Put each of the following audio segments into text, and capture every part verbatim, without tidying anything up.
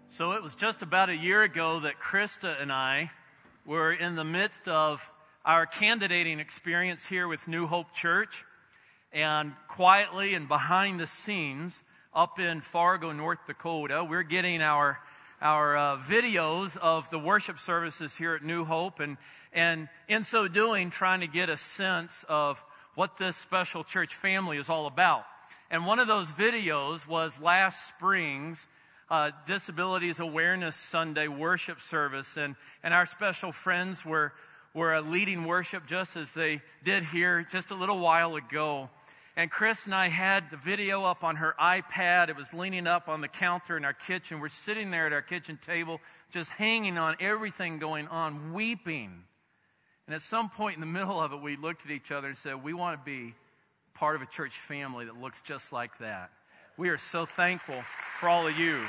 So it was just about a year ago that Krista and I were in the midst of our candidating experience here with New Hope Church. And quietly and behind the scenes up in Fargo, North Dakota, we're getting our our uh, videos of the worship services here at New Hope. And, and in so doing, trying to get a sense of what this special church family is all about. And one of those videos was last spring's Uh, Disabilities Awareness Sunday worship service, and, and our special friends were were uh, leading worship just as they did here just a little while ago. And Chris and I had the video up on her iPad. It was leaning up on the counter in our kitchen. We're sitting there at our kitchen table, just hanging on everything going on, weeping. And at some point in the middle of it, we looked at each other and said, we want to be part of a church family that looks just like that. We are so thankful for all of you.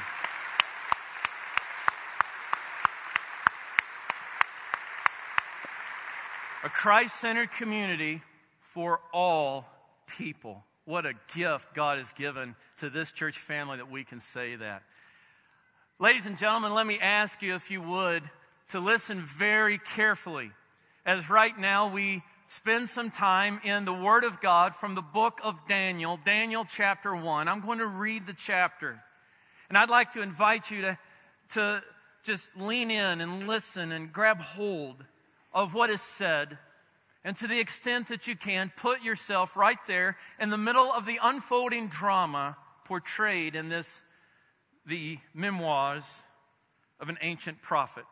A Christ-centered community for all people. What a gift God has given to this church family that we can say that. Ladies and gentlemen, let me ask you, if you would, to listen very carefully, as right now we spend some time in the Word of God from the book of Daniel, Daniel chapter one. I'm going to read the chapter. And I'd like to invite you to, to just lean in and listen and grab hold of what is said. And to the extent that you can, put yourself right there in the middle of the unfolding drama portrayed in this, the memoirs of an ancient prophet.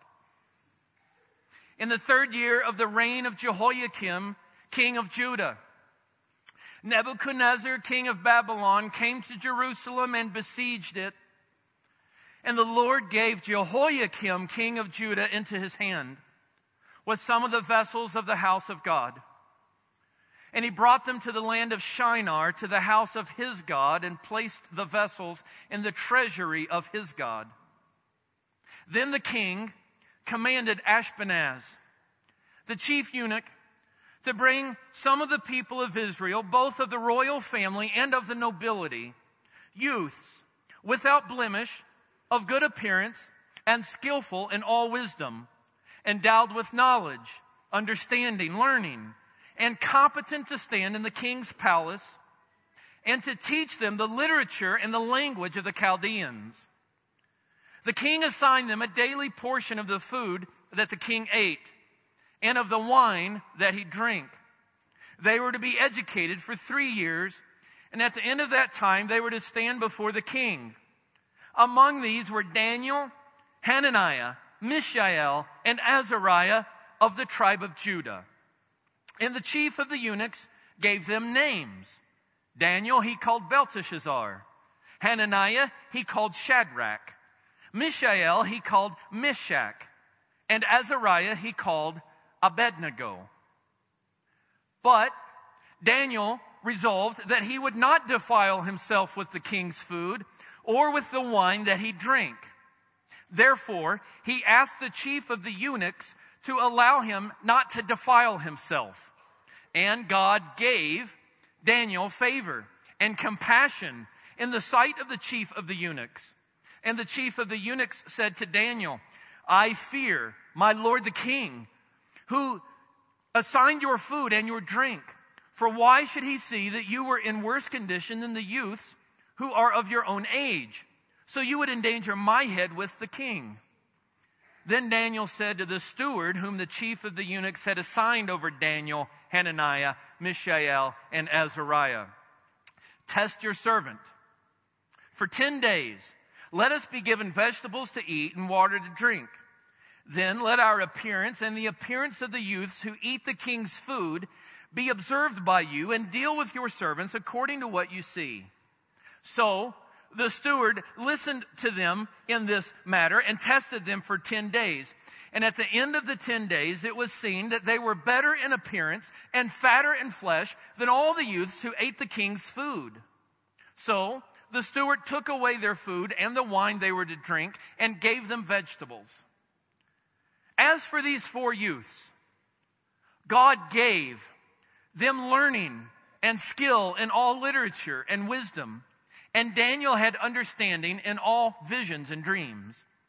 In the third year of the reign of Jehoiakim, king of Judah, Nebuchadnezzar, king of Babylon, came to Jerusalem and besieged it. And the Lord gave Jehoiakim, king of Judah, into his hand with some of the vessels of the house of God. And he brought them to the land of Shinar, to the house of his God, and placed the vessels in the treasury of his God. Then the king commanded Ashpenaz, the chief eunuch, to bring some of the people of Israel, both of the royal family and of the nobility, youths without blemish, of good appearance, and skillful in all wisdom, endowed with knowledge, understanding, learning, and competent to stand in the king's palace, and to teach them the literature and the language of the Chaldeans. The king assigned them a daily portion of the food that the king ate, and of the wine that he drank. They were to be educated for three years, and at the end of that time they were to stand before the king. Among these were Daniel, Hananiah, Mishael, and Azariah of the tribe of Judah. And the chief of the eunuchs gave them names. Daniel he called Belteshazzar. Hananiah he called Shadrach. Mishael he called Meshach. And Azariah he called Abednego. But Daniel resolved that he would not defile himself with the king's food or with the wine that he drank. Therefore, he asked the chief of the eunuchs to allow him not to defile himself. And God gave Daniel favor and compassion in the sight of the chief of the eunuchs. And the chief of the eunuchs said to Daniel, I fear my lord the king, who assigned your food and your drink. For why should he see that you were in worse condition than the youths who are of your own age? So you would endanger my head with the king. Then Daniel said to the steward, whom the chief of the eunuchs had assigned over Daniel, Hananiah, Mishael, and Azariah, test your servant. For ten days, let us be given vegetables to eat and water to drink. Then let our appearance and the appearance of the youths who eat the king's food be observed by you, and deal with your servants according to what you see. So the steward listened to them in this matter and tested them for ten days. And at the end of the ten days, it was seen that they were better in appearance and fatter in flesh than all the youths who ate the king's food. So the steward took away their food and the wine they were to drink and gave them vegetables. As for these four youths, God gave them learning and skill in all literature and wisdom. And Daniel had understanding in all visions and dreams.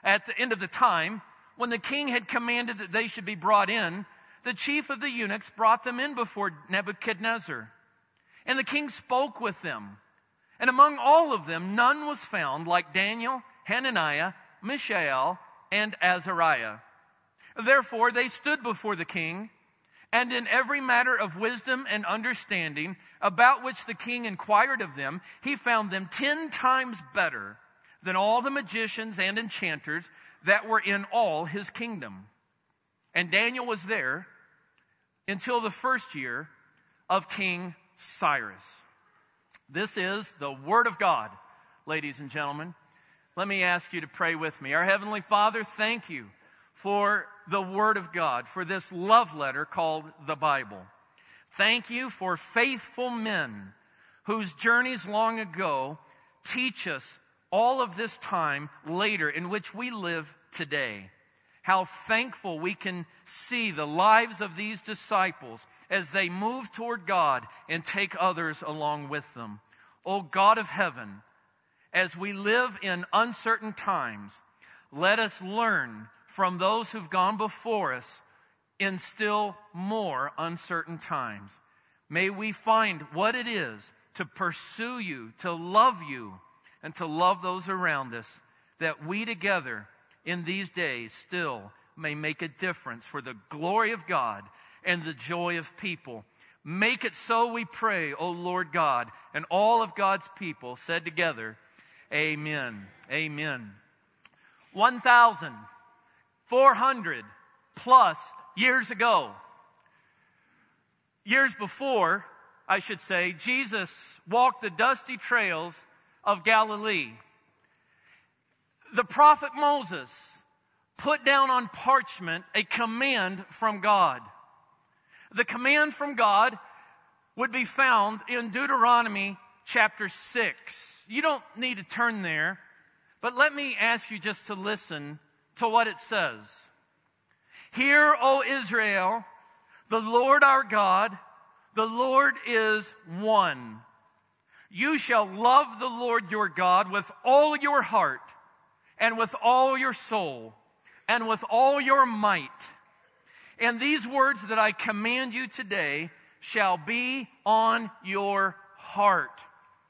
At the end of the time, when the king had commanded that they should be brought in, the chief of the eunuchs brought them in before Nebuchadnezzar. And the king spoke with them. And among all of them, none was found like Daniel, Hananiah, Mishael, and Azariah. Therefore they stood before the king, and in every matter of wisdom and understanding, about which the king inquired of them, he found them ten times better than all the magicians and enchanters that were in all his kingdom. And Daniel was there until the first year of King Cyrus. This is the Word of God, ladies and gentlemen. Let me ask you to pray with me. Our Heavenly Father, thank you for the Word of God, for this love letter called the Bible. Thank you for faithful men whose journeys long ago teach us all of this time later in which we live today. How thankful we can see the lives of these disciples as they move toward God and take others along with them. O God of heaven, as we live in uncertain times, let us learn from those who've gone before us in still more uncertain times. May we find what it is to pursue you, to love you, and to love those around us, that we together in these days still may make a difference for the glory of God and the joy of people. Make it so, we pray, O Lord God. And all of God's people said together, amen. Amen. one thousand four hundred plus years ago, years before, I should say, Jesus walked the dusty trails of Galilee. The prophet Moses put down on parchment a command from God. The command from God would be found in Deuteronomy chapter six. You don't need to turn there, but let me ask you just to listen to what it says. Hear, O Israel, the Lord our God, the Lord is one. You shall love the Lord your God with all your heart, and with all your soul, and with all your might. And these words that I command you today shall be on your heart.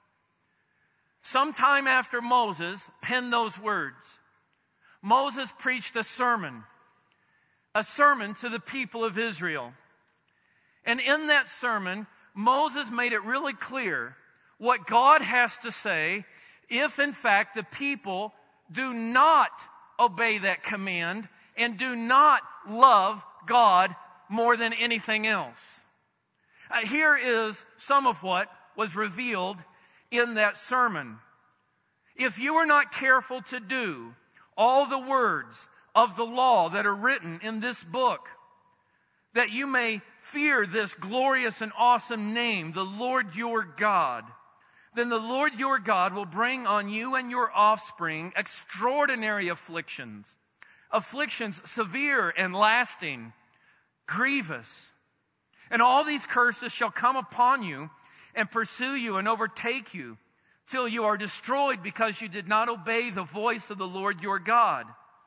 Sometime after Moses penned those words, Moses preached a sermon, a sermon to the people of Israel. And in that sermon, Moses made it really clear what God has to say if, in fact, the people do not obey that command and do not love God more than anything else. Uh, here is some of what was revealed in that sermon. If you are not careful to do all the words of the law that are written in this book, that you may fear this glorious and awesome name, the Lord your God, then the Lord your God will bring on you and your offspring extraordinary afflictions, afflictions severe and lasting, grievous. And all these curses shall come upon you and pursue you and overtake you till you are destroyed because you did not obey the voice of the Lord your God.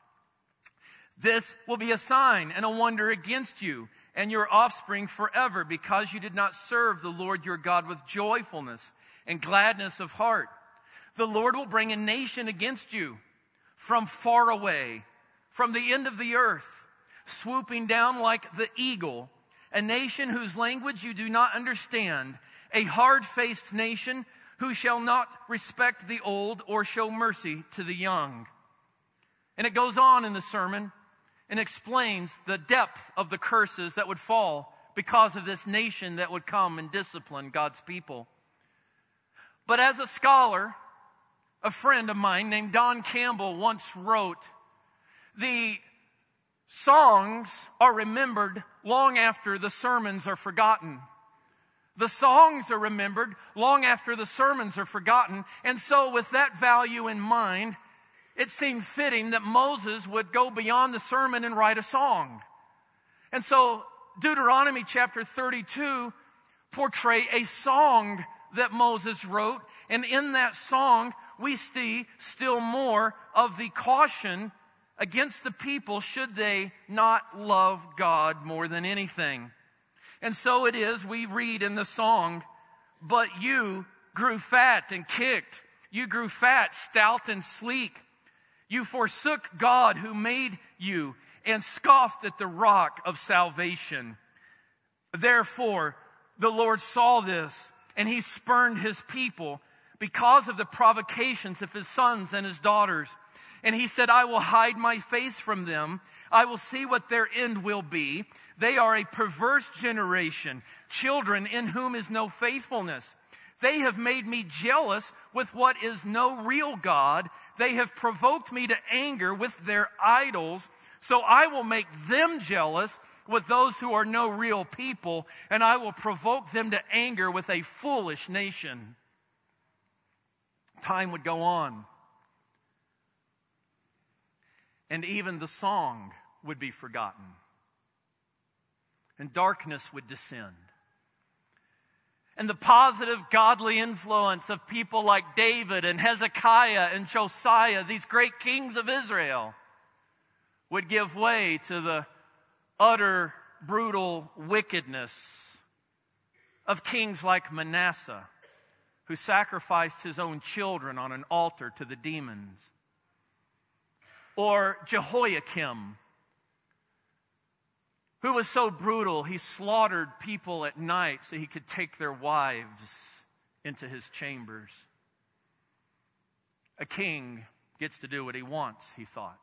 This will be a sign and a wonder against you and your offspring forever, because you did not serve the Lord your God with joyfulness and gladness of heart. The Lord will bring a nation against you from far away, from the end of the earth, swooping down like the eagle, a nation whose language you do not understand, a hard-faced nation who shall not respect the old or show mercy to the young. And it goes on in the sermon and explains the depth of the curses that would fall because of this nation that would come and discipline God's people. But as a scholar, a friend of mine named Don Campbell once wrote, the songs are remembered long after the sermons are forgotten. The songs are remembered long after the sermons are forgotten. And so with that value in mind, it seemed fitting that Moses would go beyond the sermon and write a song. And so Deuteronomy chapter thirty-two portray a song that Moses wrote. And in that song, we see still more of the caution against the people should they not love God more than anything? And so it is, we read in the song, but you grew fat and kicked. You grew fat, stout, and sleek. You forsook God who made you and scoffed at the rock of salvation. Therefore, the Lord saw this, and he spurned his people because of the provocations of his sons and his daughters. And he said, I will hide my face from them. I will see what their end will be. They are a perverse generation, children in whom is no faithfulness. They have made me jealous with what is no real God. They have provoked me to anger with their idols. So I will make them jealous with those who are no real people, and I will provoke them to anger with a foolish nation. Time would go on, and even the song would be forgotten, and darkness would descend. And the positive godly influence of people like David and Hezekiah and Josiah, these great kings of Israel, would give way to the utter brutal wickedness of kings like Manasseh, who sacrificed his own children on an altar to the demons. Or Jehoiakim, who was so brutal he slaughtered people at night so he could take their wives into his chambers. A king gets to do what he wants, he thought.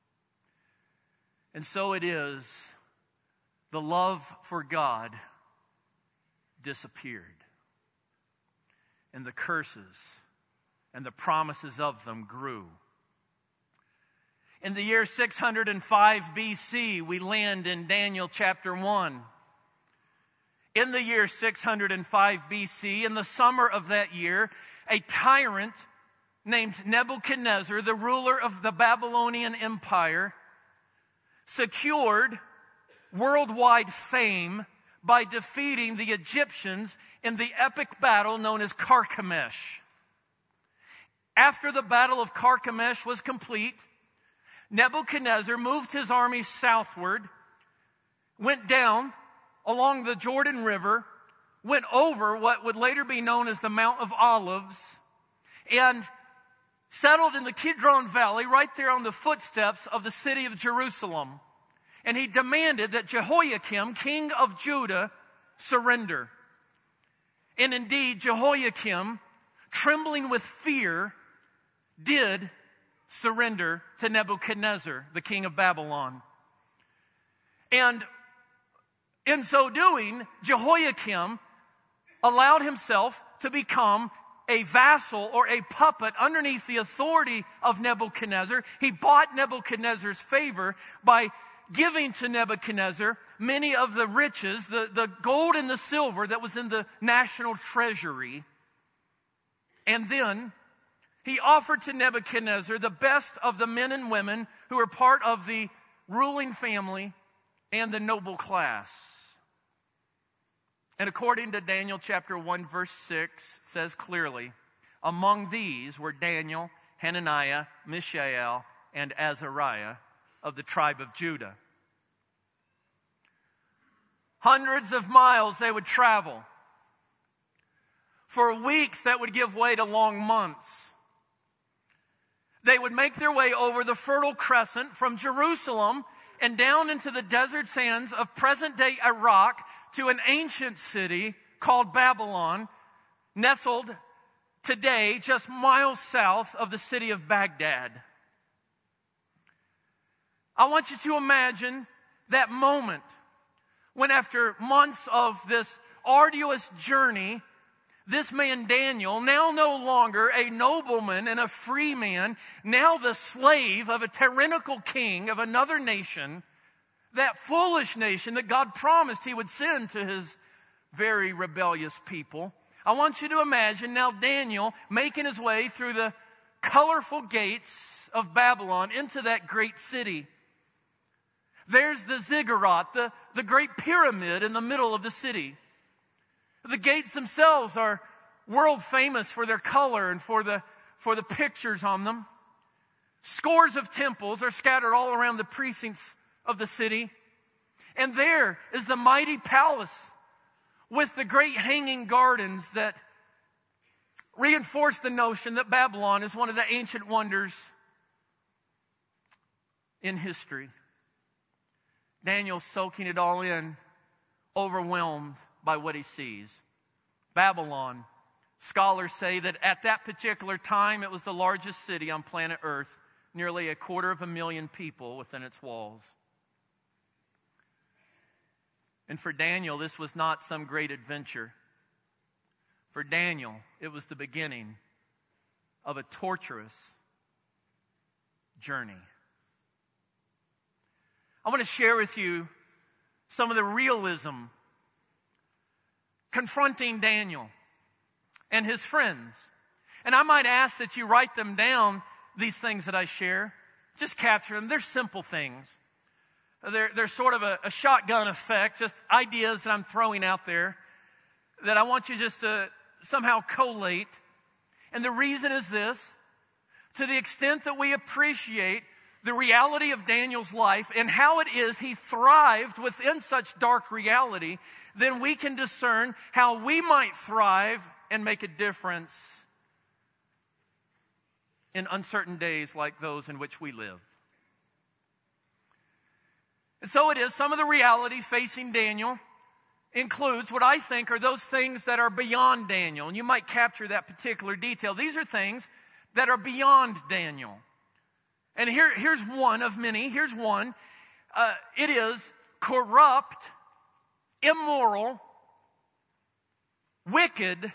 And so it is, the love for God disappeared. And the curses and the promises of them grew. In the year six hundred five B C, we land in Daniel chapter one. In the year six hundred five B C, in the summer of that year, a tyrant named Nebuchadnezzar, the ruler of the Babylonian Empire, secured worldwide fame by defeating the Egyptians in the epic battle known as Carchemish. After the battle of Carchemish was complete, Nebuchadnezzar moved his army southward, went down along the Jordan River, went over what would later be known as the Mount of Olives, and settled in the Kidron Valley right there on the footsteps of the city of Jerusalem. And he demanded that Jehoiakim, king of Judah, surrender. And indeed, Jehoiakim, trembling with fear, did surrender to Nebuchadnezzar, the king of Babylon. And in so doing, Jehoiakim allowed himself to become a vassal or a puppet underneath the authority of Nebuchadnezzar. He bought Nebuchadnezzar's favor by giving to Nebuchadnezzar many of the riches, the, the gold and the silver that was in the national treasury. And then he offered to Nebuchadnezzar the best of the men and women who were part of the ruling family and the noble class. And according to Daniel chapter one, verse six, it says clearly, among these were Daniel, Hananiah, Mishael, and Azariah of the tribe of Judah. Hundreds of miles they would travel. For weeks that would give way to long months. They would make their way over the Fertile Crescent from Jerusalem and down into the desert sands of present-day Iraq to an ancient city called Babylon, nestled today just miles south of the city of Baghdad. I want you to imagine that moment when, after months of this arduous journey, this man Daniel, now no longer a nobleman and a free man, now the slave of a tyrannical king of another nation, that foolish nation that God promised he would send to his very rebellious people. I want you to imagine now Daniel making his way through the colorful gates of Babylon into that great city. There's the ziggurat, the, the great pyramid in the middle of the city. The gates themselves are world famous for their color and for the, for the pictures on them. Scores of temples are scattered all around the precincts of the city. And there is the mighty palace with the great hanging gardens that reinforce the notion that Babylon is one of the ancient wonders in history. Daniel's soaking it all in, overwhelmed by what he sees. Babylon, scholars say that at that particular time it was the largest city on planet Earth, nearly a quarter of a million people within its walls. And for Daniel, this was not some great adventure. For Daniel, it was the beginning of a torturous journey. I want to share with you some of the realism confronting Daniel and his friends. And I might ask that you write them down, these things that I share. Just capture them. They're simple things. They're, they're sort of a, a shotgun effect, just ideas that I'm throwing out there that I want you just to somehow collate. And the reason is this: to the extent that we appreciate the reality of Daniel's life and how it is he thrived within such dark reality, then we can discern how we might thrive and make a difference in uncertain days like those in which we live. And so it is, some of the reality facing Daniel includes what I think are those things that are beyond Daniel. And you might capture that particular detail. These are things that are beyond Daniel. And here, here's one of many. Here's one. Uh, it is corrupt, immoral, wicked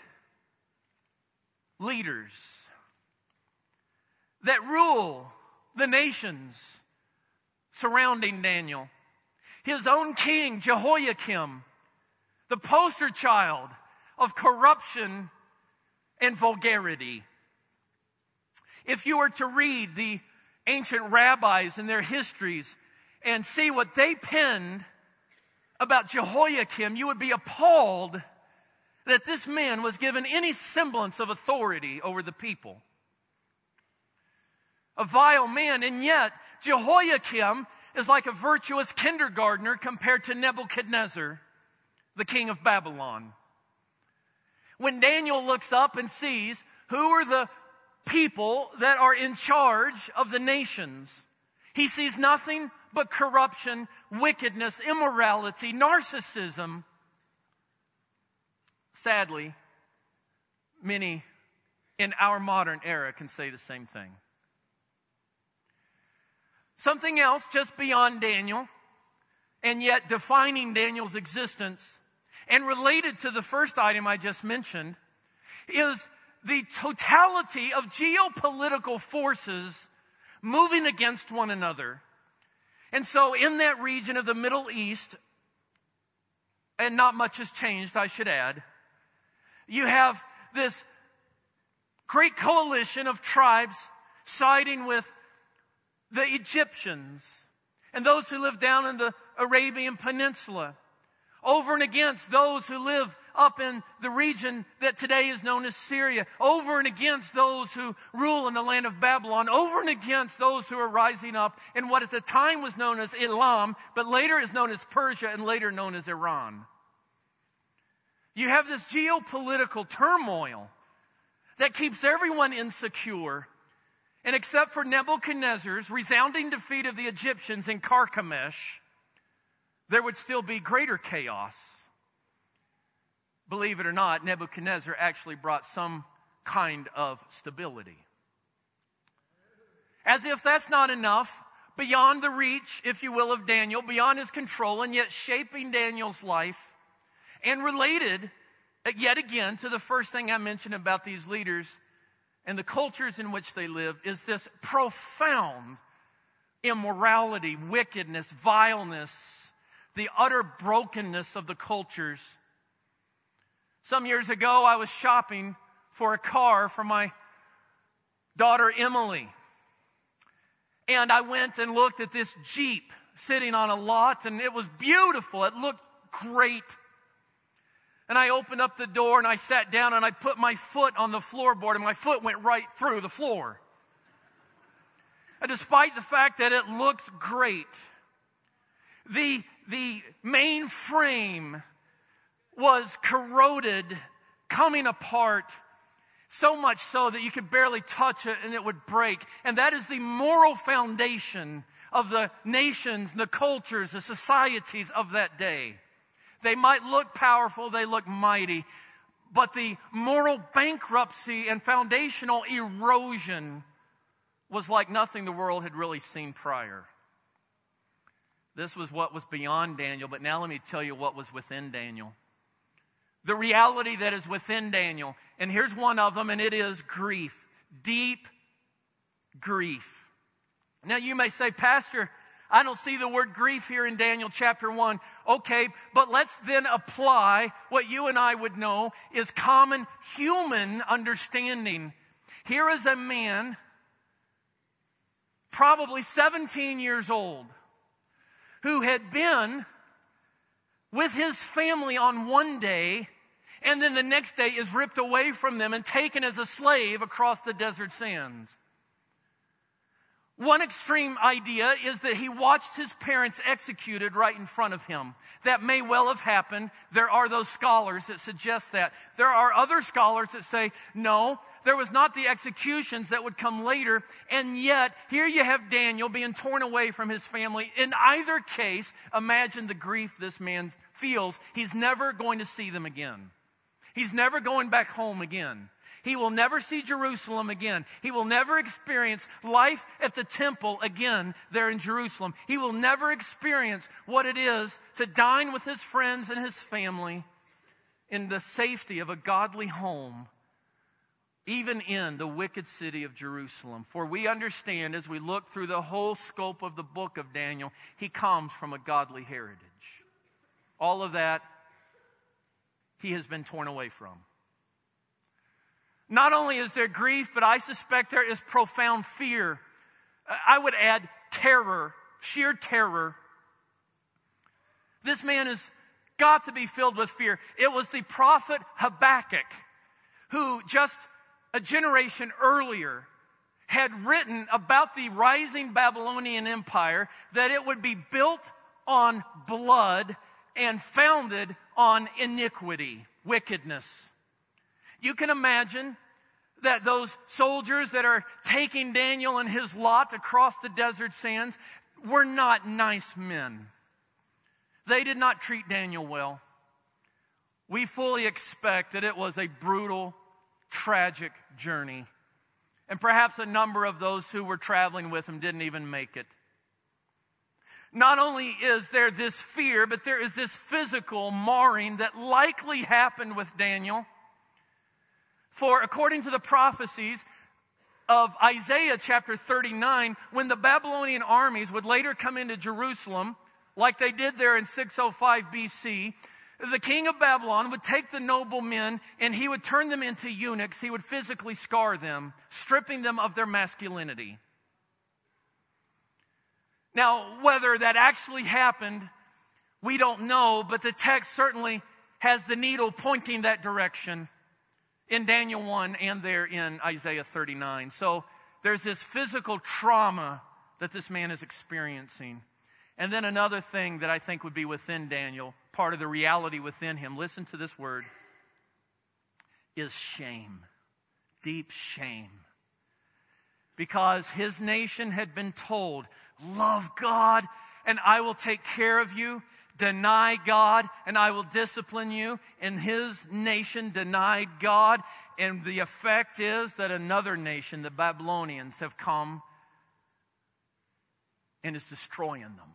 leaders that rule the nations surrounding Daniel. His own king, Jehoiakim, the poster child of corruption and vulgarity. If you were to read the ancient rabbis and their histories and see what they penned about Jehoiakim, you would be appalled that this man was given any semblance of authority over the people. A vile man, and yet Jehoiakim is like a virtuous kindergartner compared to Nebuchadnezzar, the king of Babylon. When Daniel looks up and sees who are the people that are in charge of the nations, he sees nothing but corruption, wickedness, immorality, narcissism. Sadly, many in our modern era can say the same thing. Something else just beyond Daniel, and yet defining Daniel's existence and related to the first item I just mentioned, is the totality of geopolitical forces moving against one another. And so in that region of the Middle East, and not much has changed, I should add, you have this great coalition of tribes siding with the Egyptians and those who live down in the Arabian Peninsula, over and against those who live up in the region that today is known as Syria, over and against those who rule in the land of Babylon, over and against those who are rising up in what at the time was known as Elam, but later is known as Persia and later known as Iran. You have this geopolitical turmoil that keeps everyone insecure. And except for Nebuchadnezzar's resounding defeat of the Egyptians in Carchemish, there would still be greater chaos. Believe it or not, Nebuchadnezzar actually brought some kind of stability. As if that's not enough, beyond the reach, if you will, of Daniel, beyond his control, and yet shaping Daniel's life, and related, yet again, to the first thing I mentioned about these leaders and the cultures in which they live, is this profound immorality, wickedness, vileness, the utter brokenness of the cultures. Some years ago, I was shopping for a car for my daughter Emily. And I went and looked at this Jeep sitting on a lot, and it was beautiful. It looked great. And I opened up the door and I sat down and I put my foot on the floorboard and my foot went right through the floor. despite the fact that it looked great. The, the main frame was corroded, coming apart, so much so that you could barely touch it and it would break. And that is the moral foundation of the nations, the cultures, the societies of that day. They might look powerful, they look mighty, but the moral bankruptcy and foundational erosion was like nothing the world had really seen prior. This was what was beyond Daniel, but now let me tell you what was within Daniel. The reality that is within Daniel. And here's one of them, and it is grief. Deep grief. Now you may say, Pastor, I don't see the word grief here in Daniel chapter one. Okay, but let's then apply what you and I would know is common human understanding. Here is a man, probably seventeen years old, who had been with his family on one day, and then the next day is ripped away from them and taken as a slave across the desert sands. One extreme idea is that he watched his parents executed right in front of him. That may well have happened. There are those scholars that suggest that. There are other scholars that say, no, there was not the executions that would come later. And yet, here you have Daniel being torn away from his family. In either case, imagine the grief this man feels. He's never going to see them again. He's never going back home again. He will never see Jerusalem again. He will never experience life at the temple again there in Jerusalem. He will never experience what it is to dine with his friends and his family in the safety of a godly home, even in the wicked city of Jerusalem. For we understand as we look through the whole scope of the book of Daniel, he comes from a godly heritage. All of that he has been torn away from. Not only is there grief, but I suspect there is profound fear. I would add terror, sheer terror. This man has got to be filled with fear. It was the prophet Habakkuk who just a generation earlier had written about the rising Babylonian Empire, that it would be built on blood and founded on iniquity, wickedness. You can imagine that those soldiers that are taking Daniel and his lot across the desert sands were not nice men. They did not treat Daniel well. We fully expect that it was a brutal, tragic journey. And perhaps a number of those who were traveling with him didn't even make it. Not only is there this fear, but there is this physical marring that likely happened with Daniel. For according to the prophecies of Isaiah chapter thirty-nine, when the Babylonian armies would later come into Jerusalem, like they did there in six oh five B C, the king of Babylon would take the noble men and he would turn them into eunuchs. He would physically scar them, stripping them of their masculinity. Now, whether that actually happened, we don't know, but the text certainly has the needle pointing that direction in Daniel one and there in Isaiah thirty-nine. So there's this physical trauma that this man is experiencing. And then another thing that I think would be within Daniel, part of the reality within him, listen to this word, is shame. Deep shame. Because his nation had been told, love God and I will take care of you. Deny God and I will discipline you. And his nation denied God. And the effect is that another nation, the Babylonians, have come and is destroying them.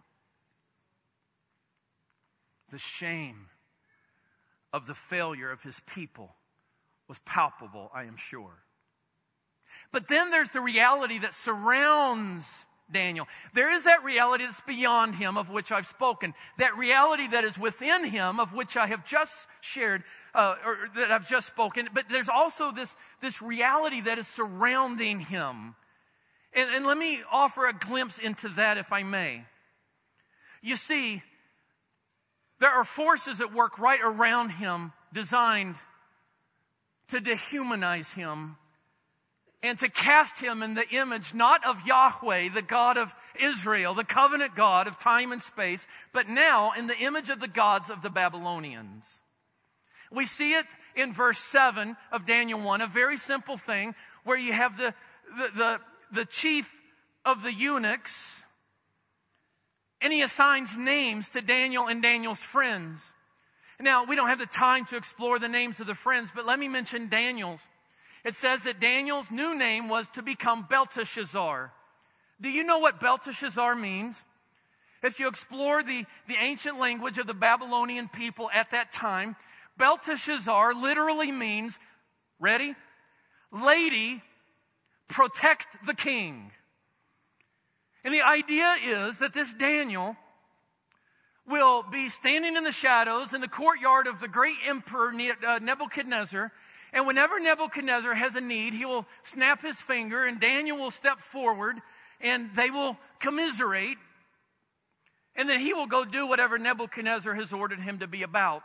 The shame of the failure of his people was palpable, I am sure. But then there's the reality that surrounds Daniel. There is that reality that's beyond him, of which I've spoken. That reality that is within him, of which I have just shared, uh, or that I've just spoken. But there's also this, this reality that is surrounding him. And, and let me offer a glimpse into that, if I may. You see, there are forces at work right around him designed to dehumanize him and to cast him in the image not of Yahweh, the God of Israel, the covenant God of time and space, but now in the image of the gods of the Babylonians. We see it in verse seven of Daniel one, a very simple thing where you have the, the, the, the chief of the eunuchs, and he assigns names to Daniel and Daniel's friends. Now, we don't have the time to explore the names of the friends, but let me mention Daniel's. It says that Daniel's new name was to become Belteshazzar. Do you know what Belteshazzar means? If you explore the, the ancient language of the Babylonian people at that time, Belteshazzar literally means, ready? Lady, protect the king. And the idea is that this Daniel will be standing in the shadows in the courtyard of the great emperor Nebuchadnezzar. And whenever Nebuchadnezzar has a need, he will snap his finger and Daniel will step forward and they will commiserate. And then he will go do whatever Nebuchadnezzar has ordered him to be about.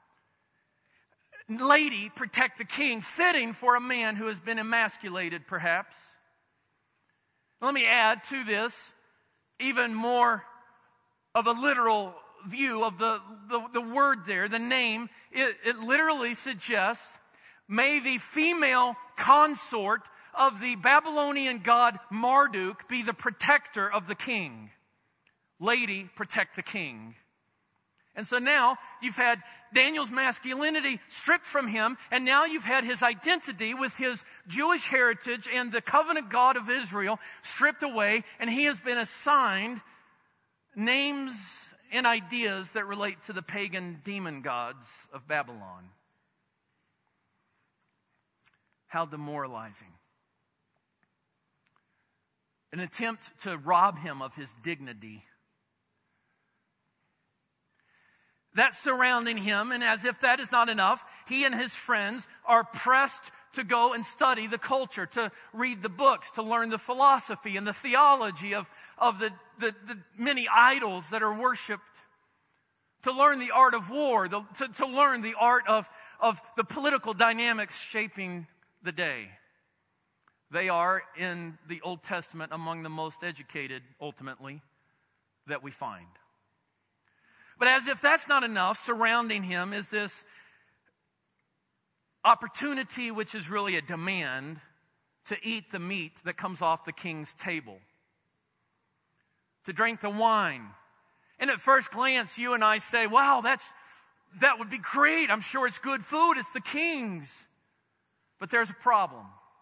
Lady, protect the king, fitting for a man who has been emasculated, perhaps. Let me add to this even more of a literal view of the, the, the word there, the name. It, it literally suggests, may the female consort of the Babylonian god Marduk be the protector of the king. Lady, protect the king. And so now you've had Daniel's masculinity stripped from him, and now you've had his identity with his Jewish heritage and the covenant God of Israel stripped away, and he has been assigned names and ideas that relate to the pagan demon gods of Babylon. How demoralizing. An attempt to rob him of his dignity. That's surrounding him, and as if that is not enough, he and his friends are pressed to go and study the culture, to read the books, to learn the philosophy and the theology of, of the, the, the many idols that are worshipped, to learn the art of war, the, to, to learn the art of, of the political dynamics shaping the day. They are, in the Old Testament, among the most educated, ultimately, that we find. But as if that's not enough, surrounding him is this opportunity, which is really a demand, to eat the meat that comes off the king's table, to drink the wine. And at first glance, you and I say, wow, that's that would be great. I'm sure it's good food. It's the king's. But there's a problem.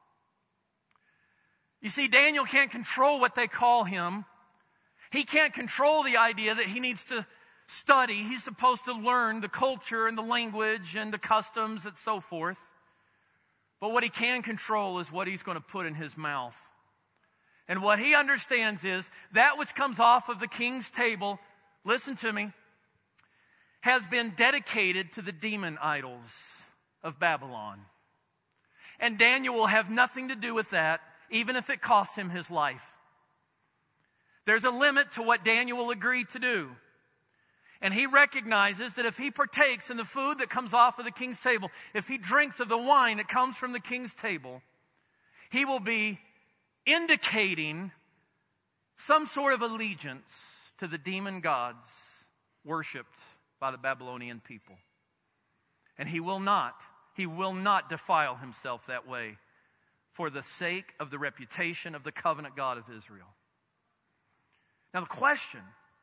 You see, Daniel can't control what they call him. He can't control the idea that he needs to study. He's supposed to learn the culture and the language and the customs and so forth. But what he can control is what he's going to put in his mouth. And what he understands is that which comes off of the king's table, listen to me, has been dedicated to the demon idols of Babylon. And Daniel will have nothing to do with that, even if it costs him his life. There's a limit to what Daniel will agree to do. And he recognizes that if he partakes in the food that comes off of the king's table, if he drinks of the wine that comes from the king's table, he will be indicating some sort of allegiance to the demon gods worshipped by the Babylonian people. And he will not, he will not defile himself that way for the sake of the reputation of the covenant God of Israel. Now the question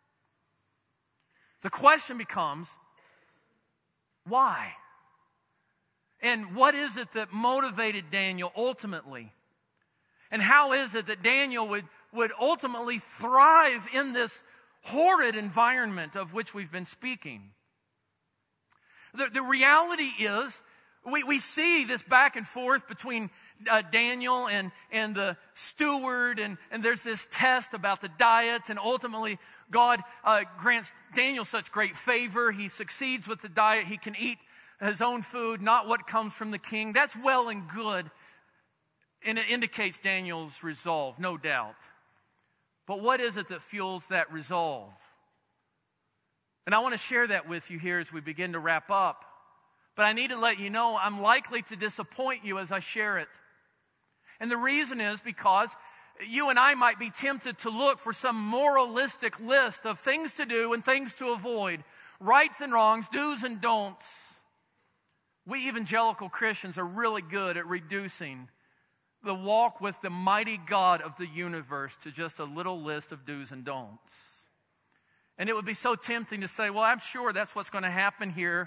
The question becomes, why? And what is it that motivated Daniel ultimately? And how is it that Daniel would, would ultimately thrive in this horrid environment of which we've been speaking? The, the reality is, we, we see this back and forth between uh, Daniel and, and the steward, and, and there's this test about the diet, and ultimately God uh, grants Daniel such great favor. He succeeds with the diet. He can eat his own food, not what comes from the king. That's well and good, and it indicates Daniel's resolve, no doubt. But what is it that fuels that resolve? And I want to share that with you here as we begin to wrap up. But I need to let you know I'm likely to disappoint you as I share it. And the reason is because you and I might be tempted to look for some moralistic list of things to do and things to avoid, rights and wrongs, do's and don'ts. We evangelical Christians are really good at reducing the walk with the mighty God of the universe to just a little list of do's and don'ts. And it would be so tempting to say, well, I'm sure that's what's going to happen here.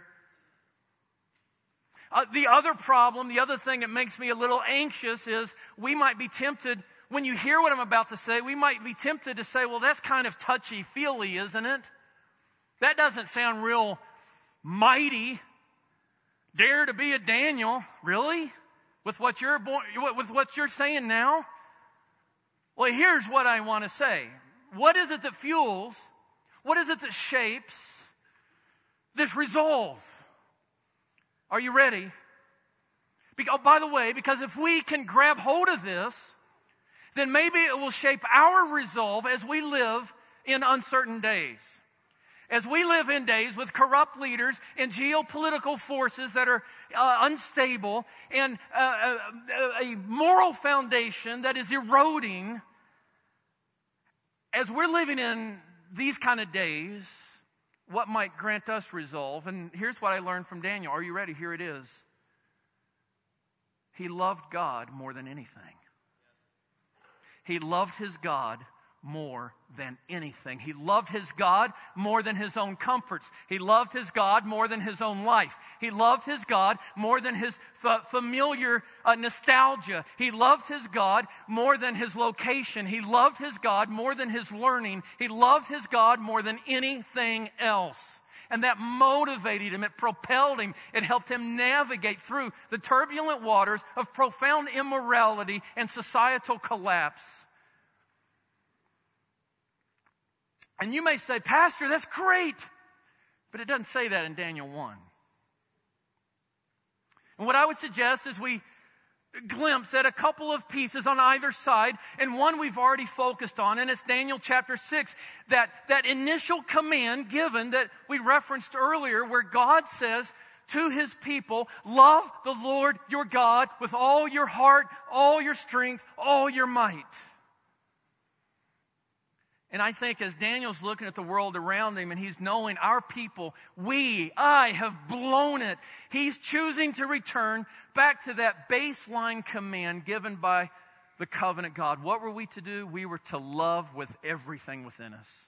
Uh, the other problem, the other thing that makes me a little anxious is we might be tempted, when you hear what I'm about to say, we might be tempted to say, well, that's kind of touchy-feely, isn't it? That doesn't sound real mighty. Dare to be a Daniel, really? With what you're with what you're saying now? Well, here's what I want to say. What is it that fuels? What is it that shapes this resolve? Are you ready? Because, oh, by the way, because if we can grab hold of this, then maybe it will shape our resolve as we live in uncertain days. As we live in days with corrupt leaders and geopolitical forces that are uh, unstable and uh, a, a moral foundation that is eroding, as we're living in these kind of days, what might grant us resolve? And here's what I learned from Daniel. Are you ready? Here it is. He loved God more than anything. He loved his God more than anything. He loved his God more than his own comforts. He loved his God more than his own life. He loved his God more than his f- familiar uh, nostalgia. He loved his God more than his location. He loved his God more than his learning. He loved his God more than anything else. And that motivated him, it propelled him, it helped him navigate through the turbulent waters of profound immorality and societal collapse. And you may say, Pastor, that's great. But it doesn't say that in Daniel one. And what I would suggest is we glimpse at a couple of pieces on either side, and one we've already focused on, and it's Daniel chapter six. That, that initial command given that we referenced earlier, where God says to his people, love the Lord your God with all your heart, all your strength, all your might. And I think as Daniel's looking at the world around him and he's knowing our people, we, I have blown it. He's choosing to return back to that baseline command given by the covenant God. What were we to do? We were to love with everything within us.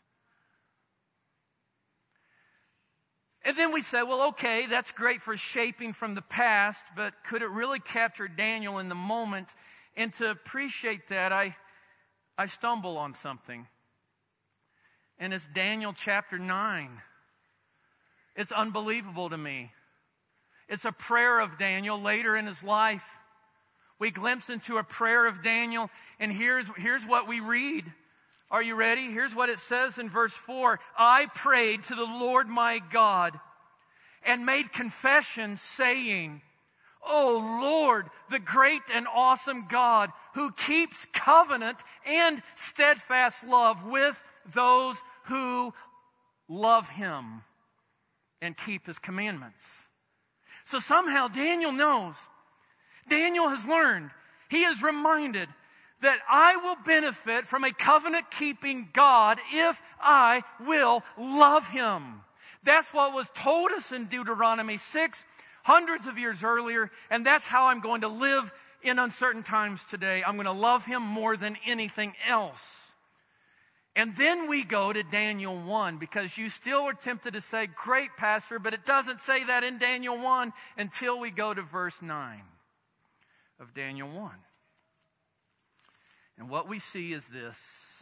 And then we say, well, okay, that's great for shaping from the past, but could it really capture Daniel in the moment? And to appreciate that, I, I stumble on something. And it's Daniel chapter nine. It's unbelievable to me. It's a prayer of Daniel later in his life. We glimpse into a prayer of Daniel, and here's, here's what we read. Are you ready? Here's what it says in verse four. I prayed to the Lord my God and made confession, saying, O Lord, the great and awesome God, who keeps covenant and steadfast love with those who love him and keep his commandments. So somehow Daniel knows, Daniel has learned, he is reminded that I will benefit from a covenant-keeping God if I will love him. That's what was told us in Deuteronomy six, hundreds of years earlier, and that's how I'm going to live in uncertain times today. I'm going to love him more than anything else. And then we go to Daniel one, because you still are tempted to say, great, Pastor, but it doesn't say that in Daniel one until we go to verse nine of Daniel one. And what we see is this.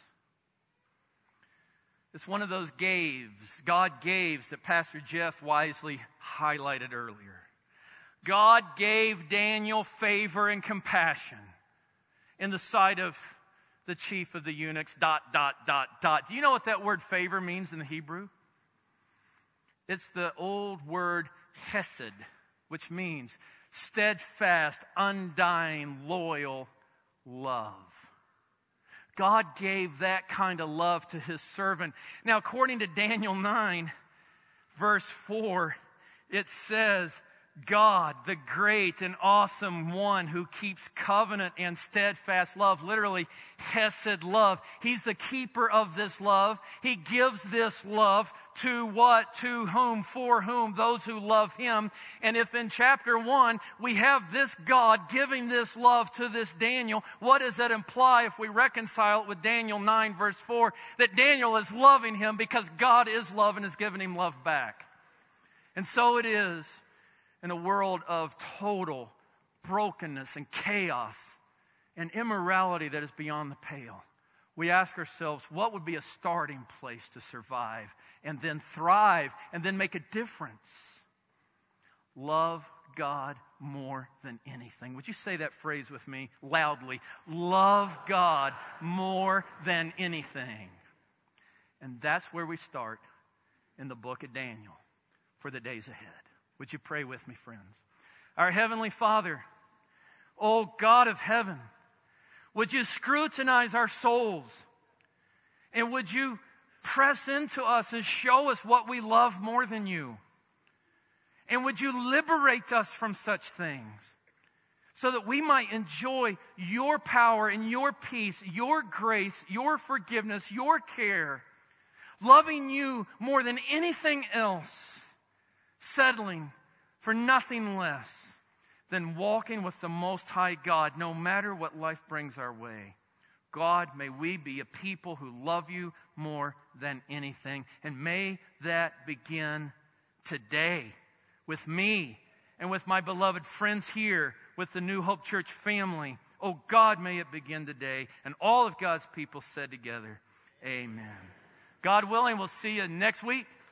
It's one of those gaves, God gaves, that Pastor Jeff wisely highlighted earlier. God gave Daniel favor and compassion in the sight of the chief of the eunuchs, dot, dot, dot, dot. Do you know what that word favor means in the Hebrew? It's the old word hesed, which means steadfast, undying, loyal love. God gave that kind of love to his servant. Now, according to Daniel nine, verse four, it says, God, the great and awesome one who keeps covenant and steadfast love, literally hesed love. He's the keeper of this love. He gives this love to what? To whom? For whom? Those who love him. And if in chapter one we have this God giving this love to this Daniel, what does that imply if we reconcile it with Daniel nine verse four? That Daniel is loving him because God is love and is giving him love back. And so it is in a world of total brokenness and chaos and immorality that is beyond the pale. We ask ourselves, what would be a starting place to survive and then thrive and then make a difference? Love God more than anything. Would you say that phrase with me loudly? Love God more than anything. And that's where we start in the book of Daniel for the days ahead. Would you pray with me, friends? Our Heavenly Father, oh God of heaven, would you scrutinize our souls? And would you press into us and show us what we love more than you? And would you liberate us from such things so that we might enjoy your power and your peace, your grace, your forgiveness, your care, loving you more than anything else, settling for nothing less than walking with the Most High God, no matter what life brings our way. God, may we be a people who love you more than anything. And may that begin today with me and with my beloved friends here, with the New Hope Church family. Oh God, may it begin today. And all of God's people said together, amen. God willing, we'll see you next week.